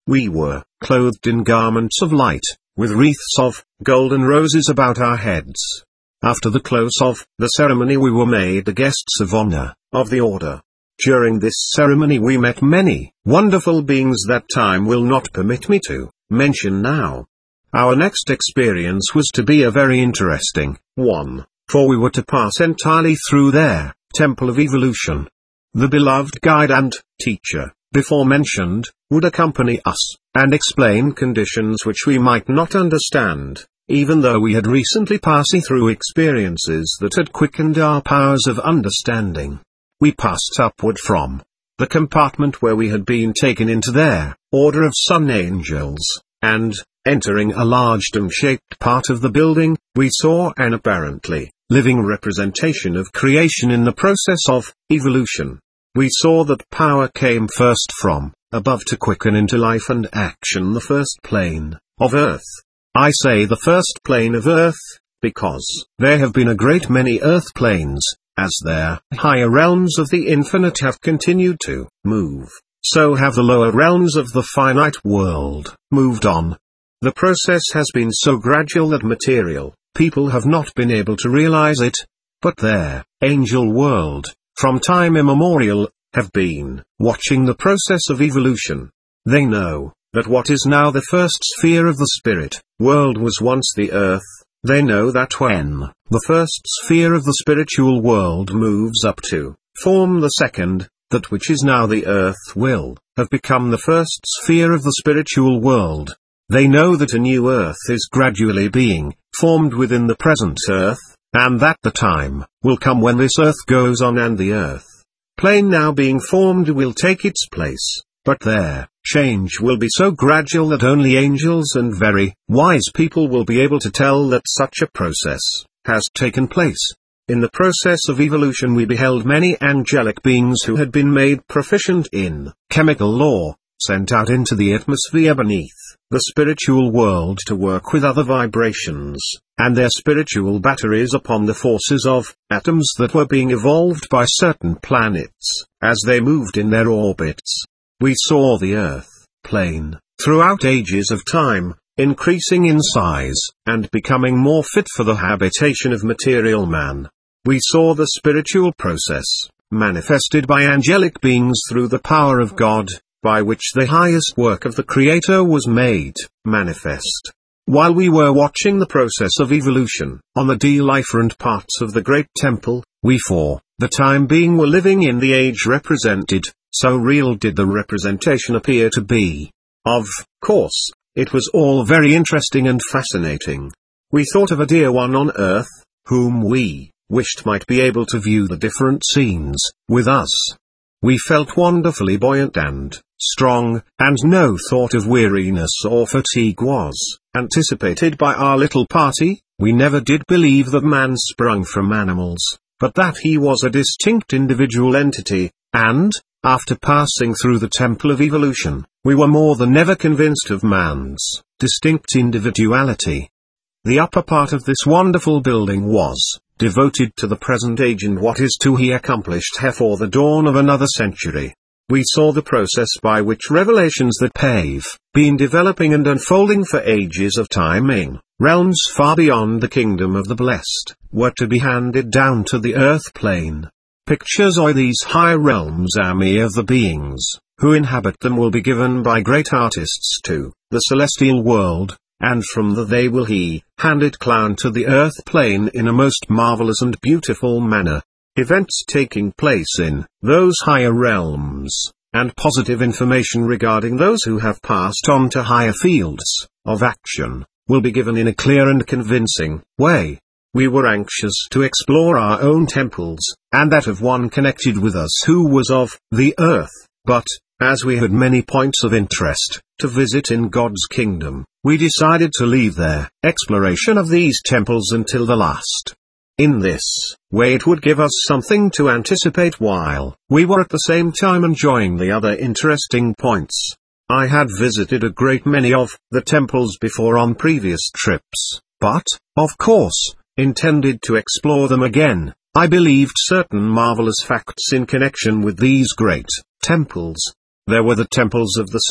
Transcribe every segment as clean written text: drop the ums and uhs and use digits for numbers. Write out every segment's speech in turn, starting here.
We were clothed in garments of light, with wreaths of golden roses about our heads. After the close of the ceremony we were made the guests of honor of the order. During this ceremony we met many wonderful beings that time will not permit me to mention now. Our next experience was to be a very interesting one, for we were to pass entirely through their Temple of Evolution. The beloved guide and teacher, before mentioned, would accompany us, and explain conditions which we might not understand, even though we had recently passed through experiences that had quickened our powers of understanding. We passed upward from the compartment where we had been taken into their order of sun angels, and, entering a large dome-shaped part of the building, we saw an apparently living representation of creation in the process of evolution. We saw that power came first from above to quicken into life and action the first plane of Earth. I say the first plane of Earth, because there have been a great many Earth planes, as their higher realms of the infinite have continued to move, so have the lower realms of the finite world moved on. The process has been so gradual that material people have not been able to realize it, but their angel world, from time immemorial, have been watching the process of evolution. They know that what is now the first sphere of the spirit world was once the earth. They know that when the first sphere of the spiritual world moves up to form the second, that which is now the earth will have become the first sphere of the spiritual world. They know that a new earth is gradually being formed within the present earth, and that the time will come when this earth goes on and the earth plane now being formed will take its place, but their change will be so gradual that only angels and very wise people will be able to tell that such a process has taken place. In the process of evolution we beheld many angelic beings who had been made proficient in chemical law, sent out into the atmosphere beneath the spiritual world to work with other vibrations, and their spiritual batteries upon the forces of atoms that were being evolved by certain planets, as they moved in their orbits. We saw the Earth plane, throughout ages of time, increasing in size, and becoming more fit for the habitation of material man. We saw the spiritual process, manifested by angelic beings through the power of God, by which the highest work of the Creator was made manifest. While we were watching the process of evolution, on the different parts of the great temple, we for the time being were living in the age represented, so real did the representation appear to be. Of course, it was all very interesting and fascinating. We thought of a dear one on earth, whom we wished might be able to view the different scenes with us. We felt wonderfully buoyant and strong, and no thought of weariness or fatigue was anticipated by our little party. We never did believe that man sprung from animals, but that he was a distinct individual entity, and, after passing through the Temple of Evolution, we were more than ever convinced of man's distinct individuality. The upper part of this wonderful building was devoted to the present age and what is to be accomplished before the dawn of another century. We saw the process by which revelations that have been developing and unfolding for ages of time in realms far beyond the kingdom of the blessed were to be handed down to the earth plane. Pictures of these higher realms of the beings who inhabit them will be given by great artists to the celestial world, and from they will he hand it down to the earth plane in a most marvelous and beautiful manner. Events taking place in those higher realms, and positive information regarding those who have passed on to higher fields of action, will be given in a clear and convincing way. We were anxious to explore our own temples, and that of one connected with us who was of the earth, but, as we had many points of interest to visit in God's kingdom, we decided to leave their exploration of these temples until the last. In this way it would give us something to anticipate while we were at the same time enjoying the other interesting points. I had visited a great many of the temples before on previous trips, but, of course, intended to explore them again. I believed certain marvelous facts in connection with these great temples. There were the temples of the sun,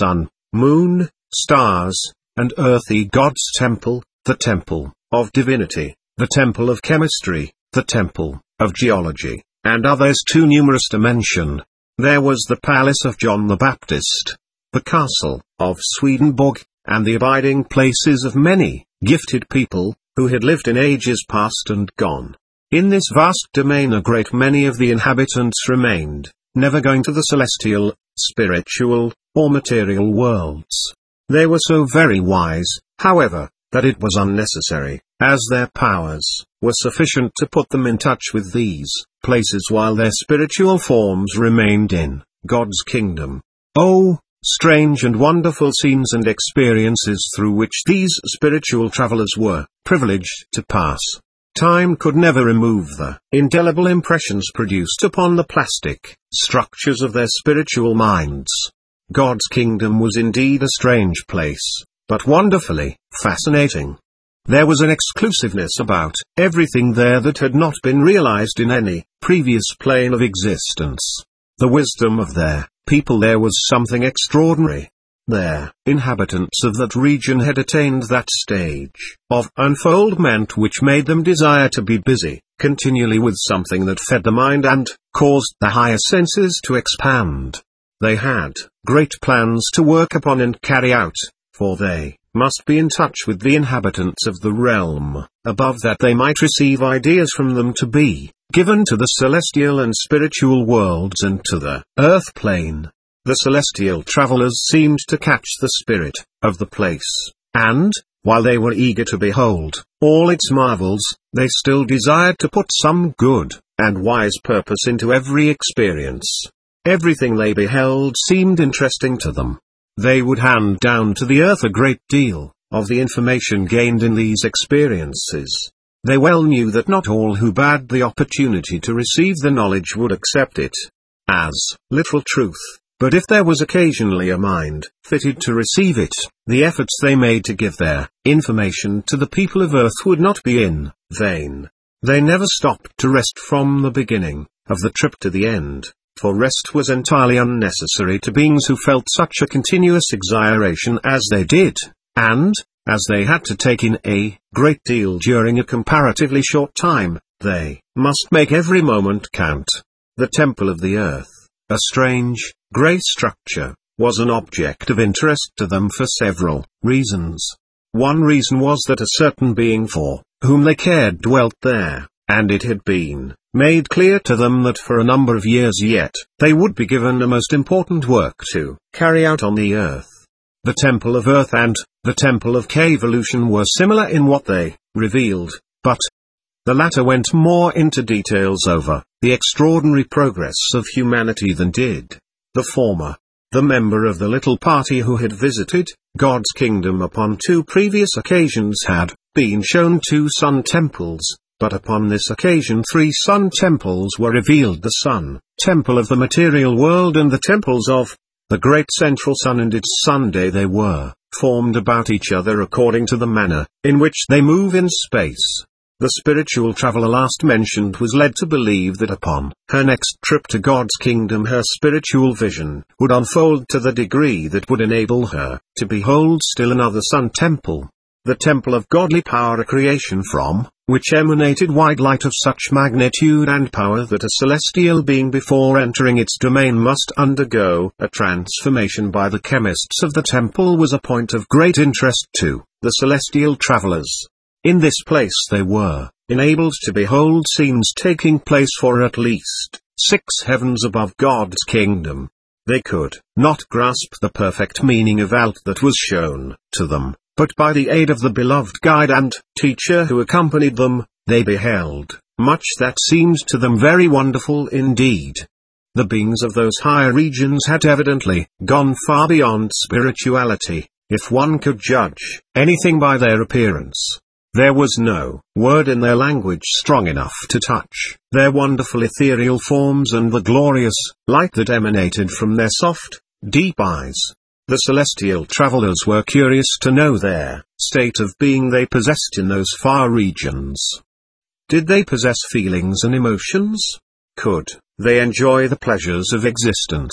moon, stars, and earthy gods' temple, the temple of divinity, the temple of chemistry, the temple of geology, and others too numerous to mention. There was the palace of John the Baptist, the castle of Swedenborg, and the abiding places of many gifted people, who had lived in ages past and gone. In this vast domain a great many of the inhabitants remained, never going to the celestial, spiritual, or material worlds. They were so very wise, however, that it was unnecessary, as their powers were sufficient to put them in touch with these places while their spiritual forms remained in God's kingdom. Oh, strange and wonderful scenes and experiences through which these spiritual travelers were privileged to pass. Time could never remove the indelible impressions produced upon the plastic structures of their spiritual minds. God's kingdom was indeed a strange place, but wonderfully fascinating. There was an exclusiveness about everything there that had not been realized in any previous plane of existence. The wisdom of their people there was something extraordinary. Their inhabitants of that region had attained that stage of unfoldment which made them desire to be busy continually with something that fed the mind and caused the higher senses to expand. They had great plans to work upon and carry out, for they must be in touch with the inhabitants of the realm above, that they might receive ideas from them to be given to the celestial and spiritual worlds and to the earth plane. The celestial travelers seemed to catch the spirit of the place, and, while they were eager to behold all its marvels, they still desired to put some good and wise purpose into every experience. Everything they beheld seemed interesting to them. They would hand down to the earth a great deal of the information gained in these experiences. They well knew that not all who had the opportunity to receive the knowledge would accept it as literal truth. But if there was occasionally a mind fitted to receive it, the efforts they made to give their information to the people of earth would not be in vain. They never stopped to rest from the beginning of the trip to the end, for rest was entirely unnecessary to beings who felt such a continuous exhilaration as they did, and, as they had to take in a great deal during a comparatively short time, they must make every moment count. The temple of the earth, a strange, grey structure, was an object of interest to them for several reasons. One reason was that a certain being for whom they cared dwelt there, and it had been made clear to them that for a number of years yet, they would be given a most important work to carry out on the earth. The Temple of Earth and the Temple of K-Evolution were similar in what they revealed, but the latter went more into details over the extraordinary progress of humanity than did the former. The member of the little party who had visited God's kingdom upon 2 previous occasions had been shown 2 sun temples, but upon this occasion 3 sun temples were revealed: the sun temple of the material world and the temples of the great central sun and its Sunday. They were formed about each other according to the manner in which they move in space. The spiritual traveler last mentioned was led to believe that upon her next trip to God's kingdom her spiritual vision would unfold to the degree that would enable her to behold still another sun temple, the temple of godly power, a creation from which emanated wide light of such magnitude and power that a celestial being before entering its domain must undergo a transformation by the chemists of the temple was a point of great interest to the celestial travelers. In this place they were enabled to behold scenes taking place for at least 6 heavens above God's kingdom. They could not grasp the perfect meaning of all that was shown to them, but by the aid of the beloved guide and teacher who accompanied them, they beheld much that seemed to them very wonderful indeed. The beings of those higher regions had evidently gone far beyond spirituality, if one could judge anything by their appearance. There was no word in their language strong enough to touch their wonderful ethereal forms and the glorious light that emanated from their soft, deep eyes. The celestial travelers were curious to know their state of being they possessed in those far regions. Did they possess feelings and emotions? Could they enjoy the pleasures of existence?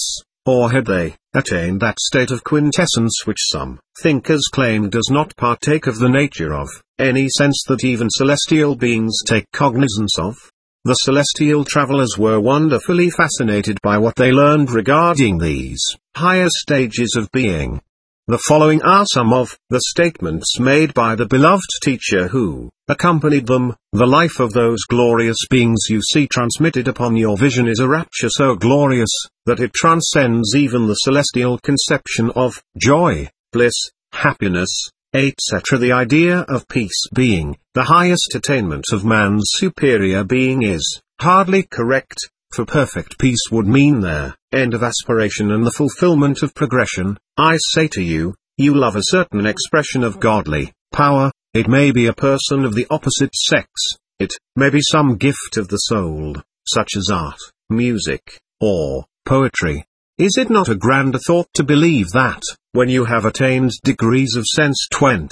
or had they attained that state of quintessence which some thinkers claim does not partake of the nature of any sense that even celestial beings take cognizance of? The celestial travelers were wonderfully fascinated by what they learned regarding these higher stages of being. The following are some of the statements made by the beloved teacher who accompanied them. The life of those glorious beings you see transmitted upon your vision is a rapture so glorious, that it transcends even the celestial conception of joy, bliss, happiness, etc. The idea of peace being the highest attainment of man's superior being is hardly correct, for perfect peace would mean their end of aspiration and the fulfillment of progression. I say to you, you love a certain expression of godly power. It may be a person of the opposite sex, it may be some gift of the soul, such as art, music, or poetry. Is it not a grander thought to believe that, when you have attained degrees of sense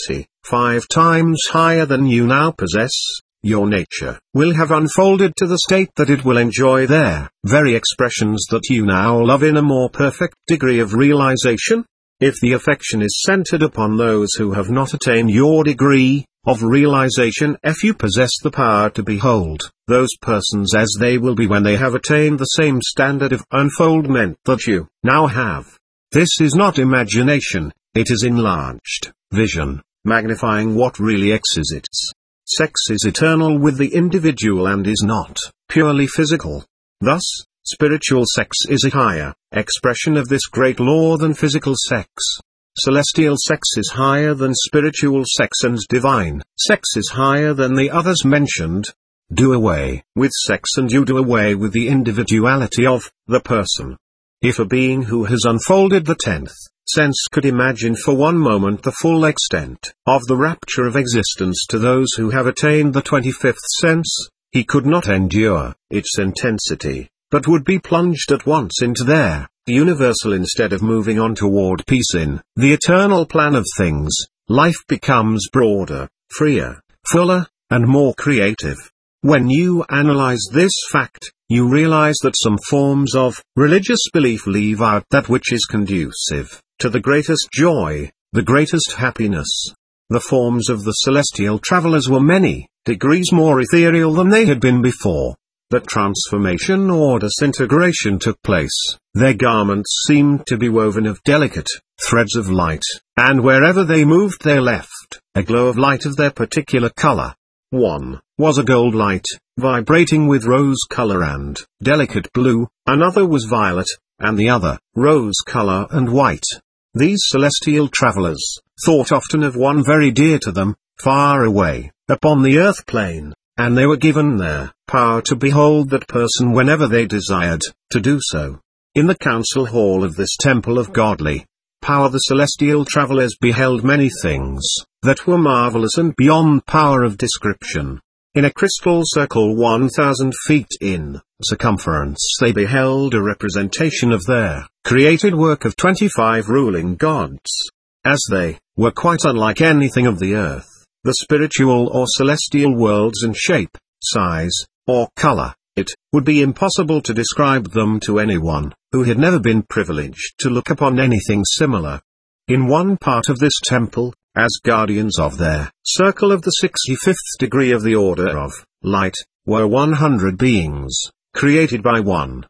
25 times higher than you now possess, your nature will have unfolded to the state that it will enjoy their very expressions that you now love in a more perfect degree of realization? If the affection is centered upon those who have not attained your degree of realization, if you possess the power to behold those persons as they will be when they have attained the same standard of unfoldment that you now have, this is not imagination, it is enlarged vision, magnifying what really exists. Sex is eternal with the individual and is not purely physical. Thus, spiritual sex is a higher expression of this great law than physical sex. Celestial sex is higher than spiritual sex, and divine sex is higher than the others mentioned. Do away with sex and you do away with the individuality of the person. If a being who has unfolded the 10th sense could imagine for one moment the full extent of the rapture of existence to those who have attained the 25th sense, he could not endure its intensity, but would be plunged at once into their universal instead of moving on toward peace in the eternal plan of things. Life becomes broader, freer, fuller, and more creative. When you analyze this fact, you realize that some forms of religious belief leave out that which is conducive to the greatest joy, the greatest happiness. The forms of the celestial travelers were many degrees more ethereal than they had been before. That transformation or disintegration took place. Their garments seemed to be woven of delicate threads of light, and wherever they moved they left a glow of light of their particular color. One was a gold light, vibrating with rose color and delicate blue, another was violet, and the other, rose color and white. These celestial travelers thought often of one very dear to them, far away, upon the earth plane, and they were given their power to behold that person whenever they desired to do so. In the council hall of this temple of godly power the celestial travelers beheld many things that were marvelous and beyond power of description. In a crystal circle 1,000 feet in circumference they beheld a representation of their created work of 25 ruling gods. As they were quite unlike anything of the earth, the spiritual or celestial worlds in shape, size, or color, it would be impossible to describe them to anyone who had never been privileged to look upon anything similar. In one part of this temple, as guardians of their circle of the 65th degree of the order of light, were 100 beings, created by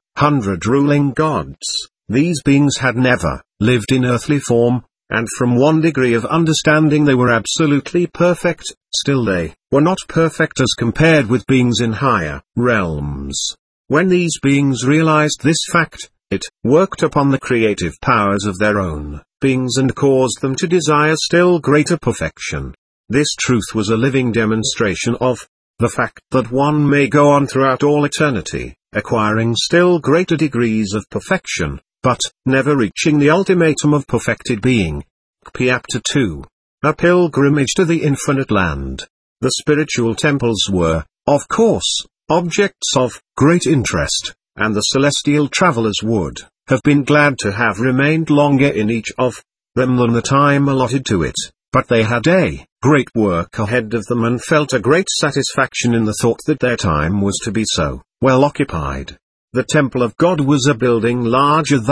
100 ruling gods. These beings had never lived in earthly form, and from one degree of understanding they were absolutely perfect. Still they were not perfect as compared with beings in higher realms. When these beings realized this fact, it worked upon the creative powers of their own beings and caused them to desire still greater perfection. This truth was a living demonstration of the fact that one may go on throughout all eternity, acquiring still greater degrees of perfection, but never reaching the ultimatum of perfected being. Chapter 2. A pilgrimage to the infinite land. The spiritual temples were, of course, objects of great interest, and the celestial travelers would have been glad to have remained longer in each of them than the time allotted to it, but they had a great work ahead of them and felt a great satisfaction in the thought that their time was to be so well occupied. The temple of God was a building larger than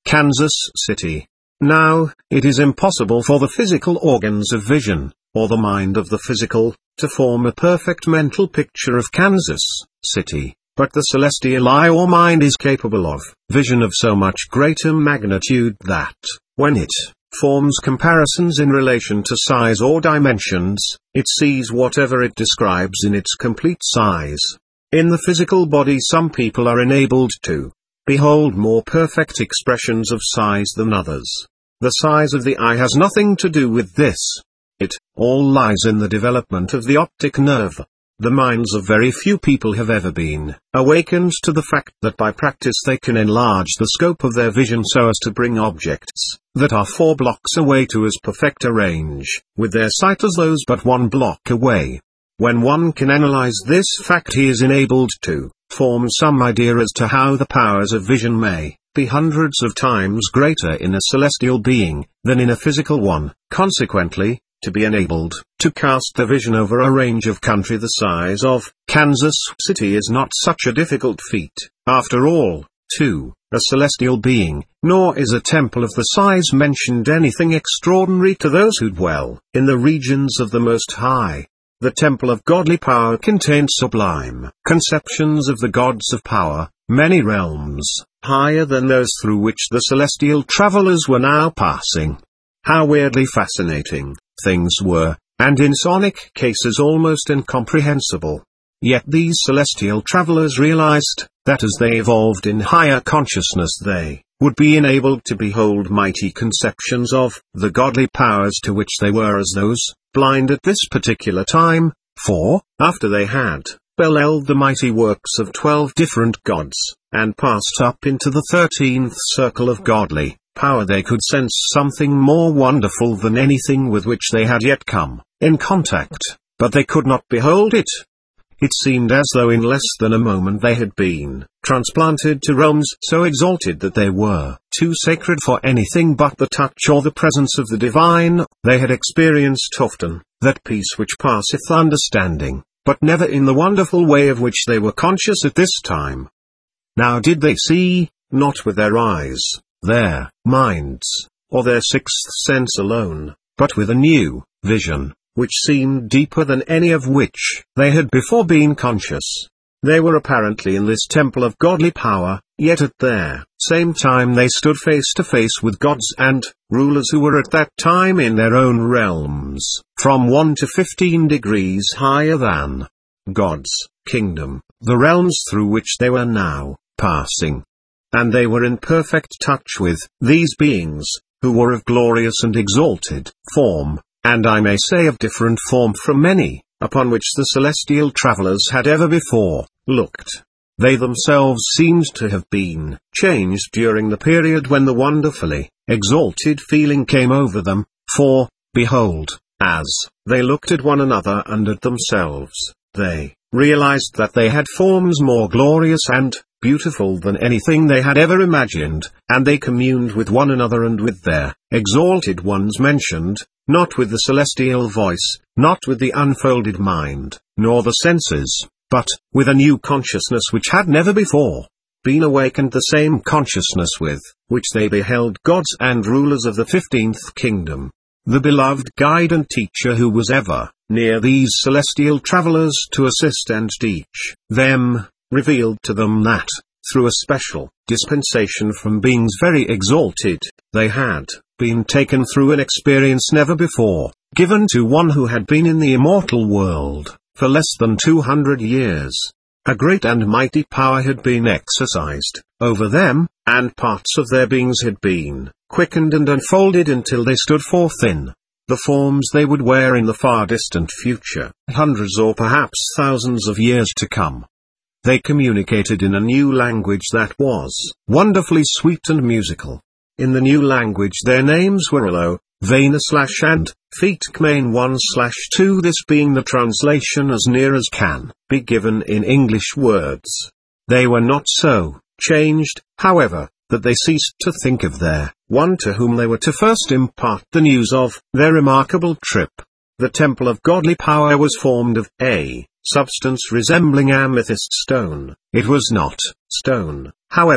Kansas City. Now, it is impossible for the physical organs of vision, or the mind of the physical, to form a perfect mental picture of Kansas City, but the celestial eye or mind is capable of vision of so much greater magnitude that, when it forms comparisons in relation to size or dimensions, it sees whatever it describes in its complete size. In the physical body some people are enabled to behold more perfect expressions of size than others. The size of the eye has nothing to do with this. It all lies in the development of the optic nerve. The minds of very few people have ever been awakened to the fact that by practice they can enlarge the scope of their vision so as to bring objects that are 4 blocks away to as perfect a range with their sight as those but 1 block away. When one can analyze this fact, he is enabled to form some idea as to how the powers of vision may be hundreds of times greater in a celestial being than in a physical one. Consequently, to be enabled to cast the vision over a range of country the size of Kansas City is not such a difficult feat, after all, to a celestial being, nor is a temple of the size mentioned anything extraordinary to those who dwell in the regions of the Most High. The temple of godly power contained sublime conceptions of the gods of power, many realms higher than those through which the celestial travelers were now passing. How weirdly fascinating things were, and in sonic cases almost incomprehensible. Yet these celestial travelers realized that as they evolved in higher consciousness they would be enabled to behold mighty conceptions of the godly powers to which they were as those blind at this particular time, for, after they had beheld the mighty works of 12 different gods, and passed up into the 13th circle of godly power, they could sense something more wonderful than anything with which they had yet come in contact, but they could not behold it. It seemed as though in less than a moment they had been transplanted to realms so exalted that they were too sacred for anything but the touch or the presence of the divine. They had experienced often that peace which passeth understanding, but never in the wonderful way of which they were conscious at this time. Now did they see, not with their eyes, their minds, or their sixth sense alone, but with a new vision, which seemed deeper than any of which they had before been conscious. They were apparently in this temple of godly power, yet at their same time they stood face to face with gods and rulers who were at that time in their own realms, from 1 to 15 degrees higher than God's kingdom, the realms through which they were now passing. And they were in perfect touch with these beings, who were of glorious and exalted form, and I may say of different form from any upon which the celestial travelers had ever before looked. They themselves seemed to have been changed during the period when the wonderfully exalted feeling came over them, for, behold, as they looked at one another and at themselves, they realized that they had forms more glorious and beautiful than anything they had ever imagined, and they communed with one another and with their exalted ones mentioned, not with the celestial voice, not with the unfolded mind, nor the senses, but with a new consciousness which had never before been awakened, the same consciousness with which they beheld gods and rulers of the 15th kingdom. The beloved guide and teacher who was ever near these celestial travelers to assist and teach them, revealed to them that, through a special dispensation from beings very exalted, they had been taken through an experience never before given to one who had been in the immortal world for less than 200 years. A great and mighty power had been exercised over them, and parts of their beings had been quickened and unfolded until they stood forth in the forms they would wear in the far distant future, hundreds or perhaps thousands of years to come. They communicated in a new language that was wonderfully sweet and musical. In the new language their names were Elo, Vana/and Fetkmane 1/2, this being the translation as near as can be given in English words. They were not so changed, however, that they ceased to think of their one to whom they were to first impart the news of their remarkable trip. The temple of godly power was formed of a substance resembling amethyst stone. It was not stone, however,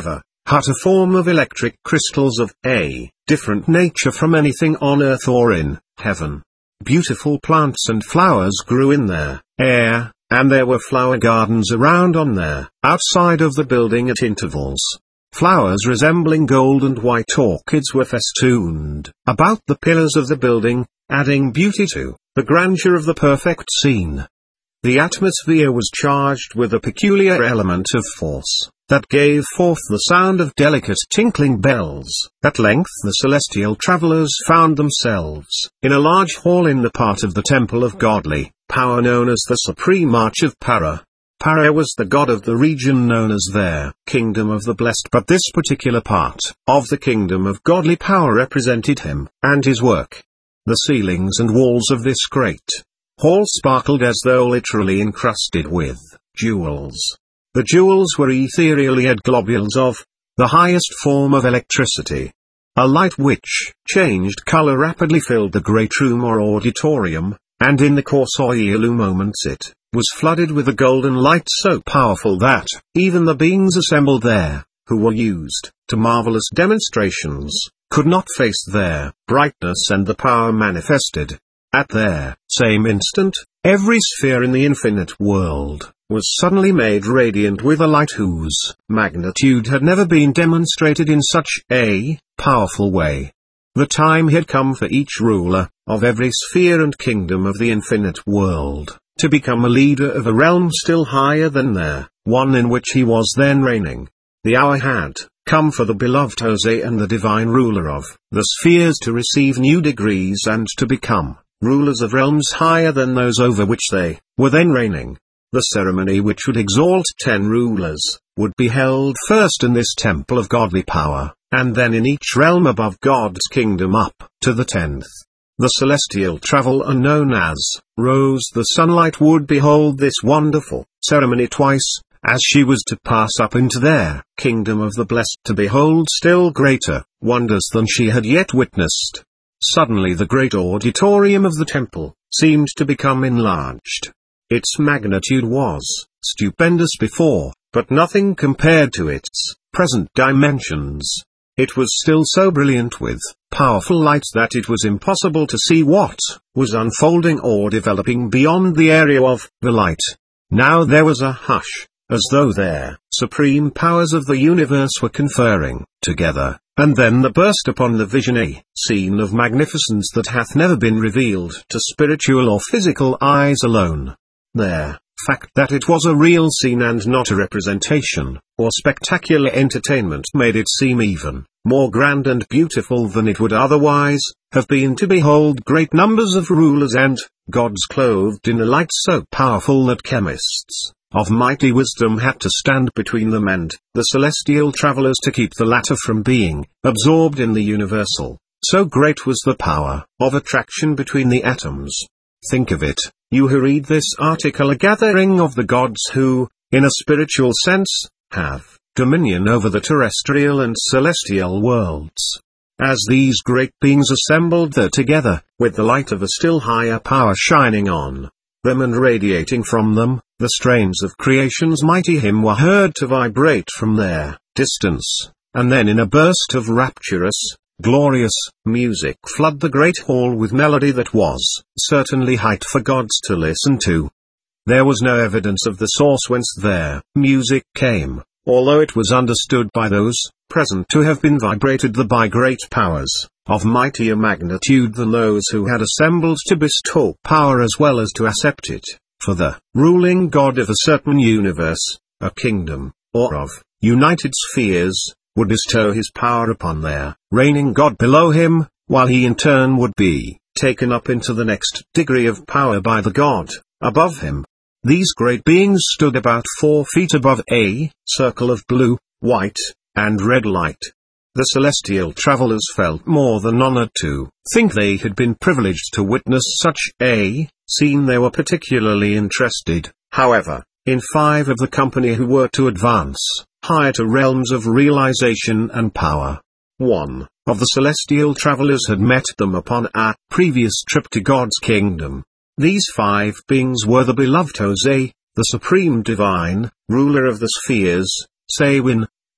Hut, a form of electric crystals of a different nature from anything on earth or in heaven. Beautiful plants and flowers grew in their air, and there were flower gardens around on their outside of the building at intervals. Flowers resembling gold and white orchids were festooned about the pillars of the building, adding beauty to the grandeur of the perfect scene. The atmosphere was charged with a peculiar element of force that gave forth the sound of delicate tinkling bells. At length the celestial travelers found themselves in a large hall in the part of the temple of godly power known as the Supreme Arch of Para. Para was the god of the region known as their Kingdom of the Blessed, but this particular part of the Kingdom of Godly Power represented him and his work. The ceilings and walls of this great hall sparkled as though literally encrusted with jewels. The jewels were ethereally globules of the highest form of electricity. A light which changed color rapidly filled the great room or auditorium, and in the course of a few moments it was flooded with a golden light so powerful that even the beings assembled there, who were used to marvelous demonstrations, could not face their brightness and the power manifested. At their same instant, every sphere in the infinite world was suddenly made radiant with a light whose magnitude had never been demonstrated in such a powerful way. The time had come for each ruler of every sphere and kingdom of the infinite world to become a leader of a realm still higher than their one in which he was then reigning. The hour had come for the beloved Jose and the divine ruler of the spheres to receive new degrees and to become rulers of realms higher than those over which they were then reigning. The ceremony which would exalt 10 rulers would be held first in this temple of godly power, and then in each realm above God's kingdom up to the 10th. The celestial traveler known as Rose the Sunlight would behold this wonderful ceremony twice, as she was to pass up into their Kingdom of the Blessed to behold still greater wonders than she had yet witnessed. Suddenly the great auditorium of the temple seemed to become enlarged. Its magnitude was stupendous before, but nothing compared to its present dimensions. It was still so brilliant with powerful light that it was impossible to see what was unfolding or developing beyond the area of the light. Now there was a hush, as though their supreme powers of the universe were conferring together, and then there burst upon the vision a scene of magnificence that hath never been revealed to spiritual or physical eyes alone. The fact that it was a real scene and not a representation, or spectacular entertainment made it seem even more grand and beautiful than it would otherwise have been to behold great numbers of rulers and gods clothed in a light so powerful that chemists of mighty wisdom had to stand between them and the celestial travelers to keep the latter from being absorbed in the universal. So great was the power of attraction between the atoms. Think of it, you who read this article, a gathering of the gods who, in a spiritual sense, have dominion over the terrestrial and celestial worlds. As these great beings assembled there together, with the light of a still higher power shining on them and radiating from them, the strains of creation's mighty hymn were heard to vibrate from their distance, and then in a burst of rapturous, glorious music flood the great hall with melody that was certainly height for gods to listen to. There was no evidence of the source whence their music came, although it was understood by those present to have been vibrated by great powers of mightier magnitude than those who had assembled to bestow power as well as to accept it, for the ruling god of a certain universe, a kingdom, or of united spheres, would bestow his power upon their reigning god below him, while he in turn would be taken up into the next degree of power by the god above him. These great beings stood about 4 feet above a circle of blue, white, and red light. The celestial travelers felt more than honored to think they had been privileged to witness such a scene. They were particularly interested, however, in 5 of the company who were to advance higher to realms of realization and power. One of the celestial travelers had met them upon a previous trip to God's kingdom. These 5 beings were the beloved Jose, the supreme divine ruler of the spheres, Sewin,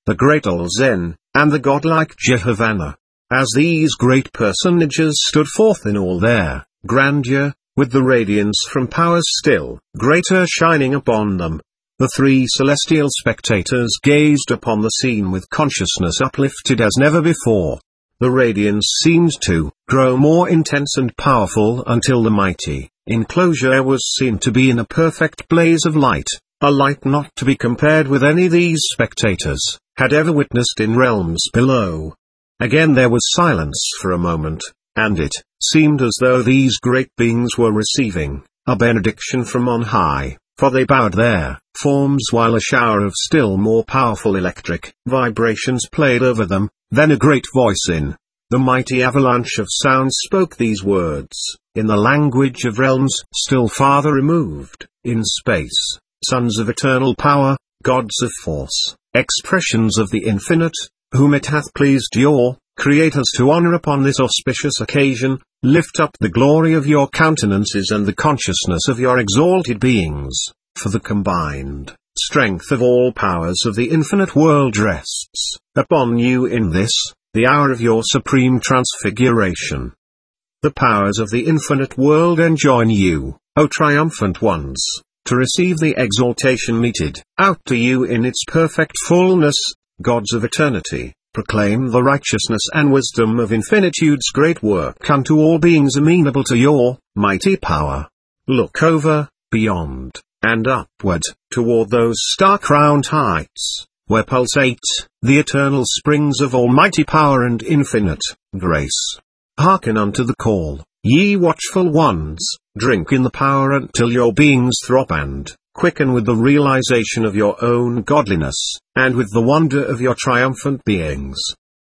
the great Olzen, and the godlike Jehovah. As these great personages stood forth in all their grandeur, with the radiance from powers still greater shining upon them, the three celestial spectators gazed upon the scene with consciousness uplifted as never before. The radiance seemed to grow more intense and powerful until the mighty enclosure was seen to be in a perfect blaze of light, a light not to be compared with any these spectators had ever witnessed in realms below. Again there was silence for a moment, and it seemed as though these great beings were receiving a benediction from on high, for they bowed their forms while a shower of still more powerful electric vibrations played over them. Then a great voice in the mighty avalanche of sound spoke these words, in the language of realms still farther removed, in space, sons of eternal power, gods of force, expressions of the infinite, whom it hath pleased your creators to honor upon this auspicious occasion, lift up the glory of your countenances and the consciousness of your exalted beings, for the combined strength of all powers of the infinite world rests upon you in this, the hour of your supreme transfiguration. The powers of the infinite world enjoin you, O triumphant ones, to receive the exaltation meted out to you in its perfect fullness, gods of eternity. Proclaim the righteousness and wisdom of infinitude's great work unto all beings amenable to your mighty power. Look over, beyond, and upward, toward those star-crowned heights, where pulsate the eternal springs of almighty power and infinite grace. Hearken unto the call, ye watchful ones, drink in the power until your beings throb and quicken with the realization of your own godliness, and with the wonder of your triumphant beings.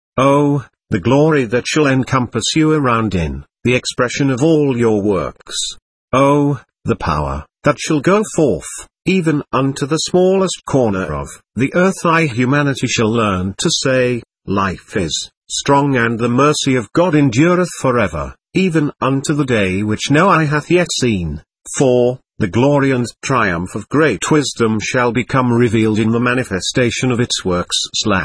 Oh, the glory that shall encompass you around in the expression of all your works. Oh, the power that shall go forth, even unto the smallest corner of the earth. Humanity shall learn to say, life is strong and the mercy of God endureth forever, even unto the day which no eye hath yet seen, for the glory and triumph of great wisdom shall become revealed in the manifestation of its works.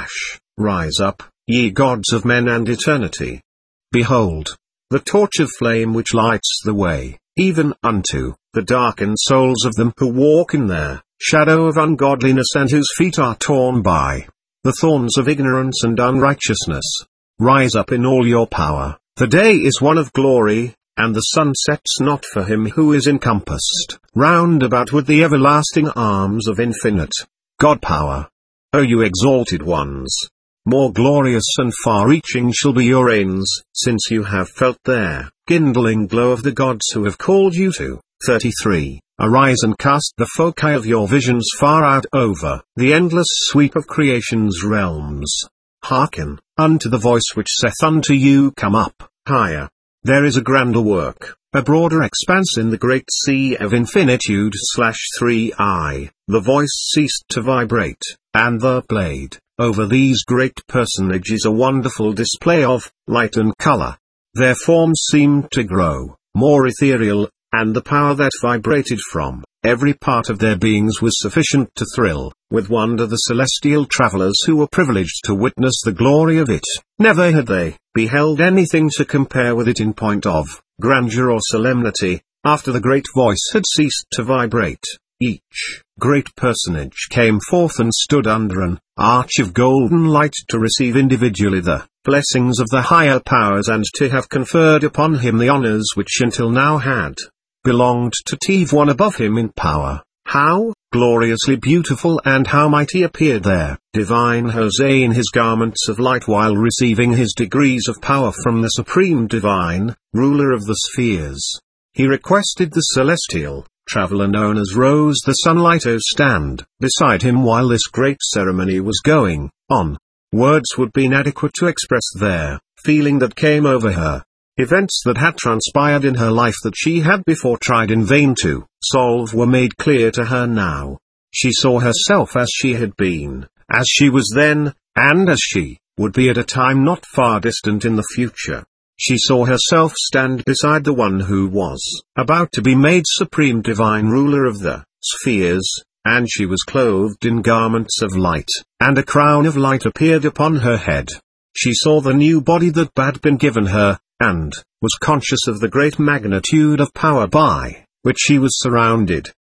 Rise up, ye gods of men and eternity. Behold, the torch of flame which lights the way, even unto the darkened souls of them who walk in their shadow of ungodliness and whose feet are torn by the thorns of ignorance and unrighteousness. Rise up in all your power, the day is one of glory, and the sun sets not for him who is encompassed round about with the everlasting arms of infinite God power. O you exalted ones! More glorious and far-reaching shall be your reigns, since you have felt their kindling glow of the gods who have called you to. 33. Arise and cast the foci of your visions far out over the endless sweep of creation's realms. Hearken unto the voice which saith unto you, come up, higher. There is a grander work, a broader expanse in the great sea of infinitude. 3i. The voice ceased to vibrate, and there played over these great personages a wonderful display of light and color. Their forms seemed to grow more ethereal, and the power that vibrated from every part of their beings was sufficient to thrill with wonder the celestial travelers who were privileged to witness the glory of it. Never had they beheld anything to compare with it in point of grandeur or solemnity. After the great voice had ceased to vibrate, each great personage came forth and stood under an arch of golden light to receive individually the blessings of the higher powers and to have conferred upon him the honors which until now had belonged to Tive one above him in power. How gloriously beautiful and how mighty appeared there divine Jose in his garments of light while receiving his degrees of power from the supreme divine ruler of the spheres. He requested the celestial traveler known as Rose the Sunlight to stand beside him while this great ceremony was going on. Words would be inadequate to express their feeling that came over her. Events that had transpired in her life that she had before tried in vain to solve were made clear to her now. She saw herself as she had been, as she was then, and as she would be at a time not far distant in the future. She saw herself stand beside the one who was about to be made supreme divine ruler of the spheres, and she was clothed in garments of light, and a crown of light appeared upon her head. She saw the new body that had been given her, and was conscious of the great magnitude of power by which she was surrounded.